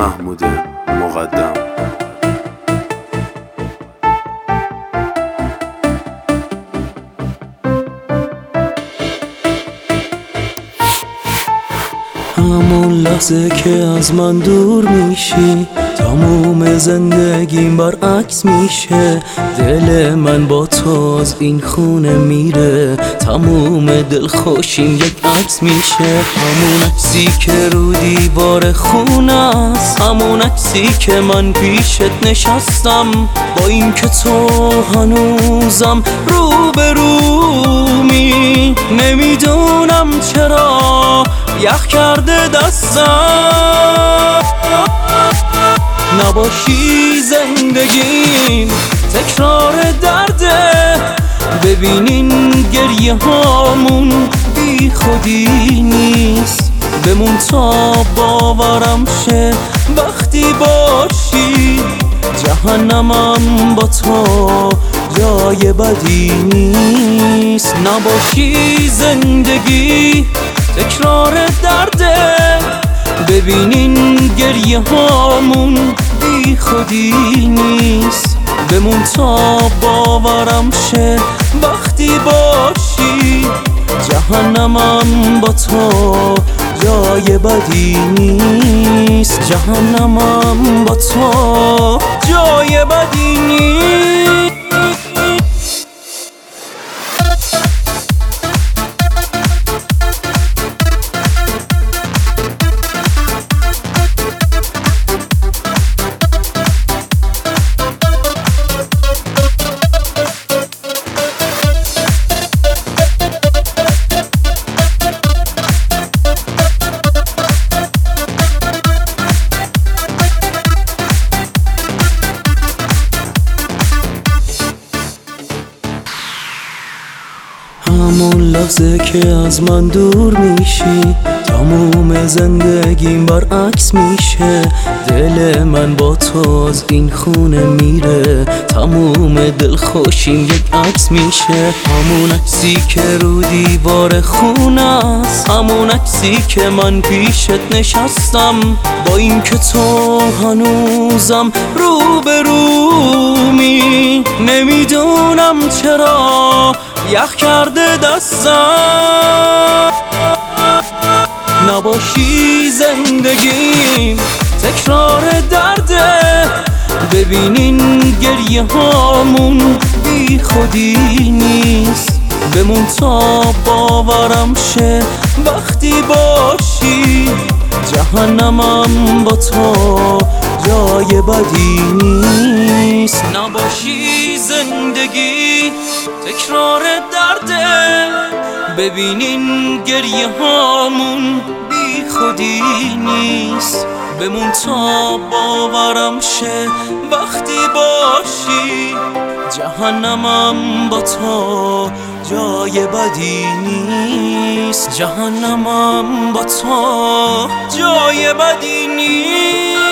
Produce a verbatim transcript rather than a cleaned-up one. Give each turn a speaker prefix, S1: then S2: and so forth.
S1: محمود مقدم.
S2: همون لحظه که از من دور میشی تموم زندگیم برعکس میشه. دل من با تو از این خونه میره، تموم دل خوشیم یک عکس میشه. همون عکسی که رو دیوار خونه است، همون عکسی که من پیشت نشستم، با این که تو هنوزم رو به رومی. نمیدونم چرا یخ کرده دستم، نباشی زندگیم تکرار درده. ببینین گریه هامون بی خودی نیست، بمون تا باورم شه وقتی باشی. جهنمم با تو جای بدی نیست، نباشی زندگی تکرار درده. ببینین گریه هامون بی خودی نیست، بمون تا باورم شه وقتی باشی. جهنمم با تو جای بدی نیست، جهنمم با تو جای بدی نیست. همون لحظه که از من دور میشی تموم زندگیم برعکس میشه. دل من با تو از این خونه میره، تموم دل خوشیم یک عکس میشه. همون عکسی که رو دیوار خونه است، همون عکسی که من پیشت نشستم، با این که تو هنوزم رو به رومی. نمیدونم چرا یخ کرده دستم، نباشی زندگیم تکرار درده. ببینین گریه هامون بی خودی نیست، بمون تا باورم شه وقتی باشی. جهنمم با تو جای بدی نیست، نباشی زندگی تکرار درده. ببینین گریه هامون بی خودی نیست، بمون تا باورم شه وقتی باشی. جهنمم با تو جای بدی نیست، جهنمم با تو جای بدی نیست.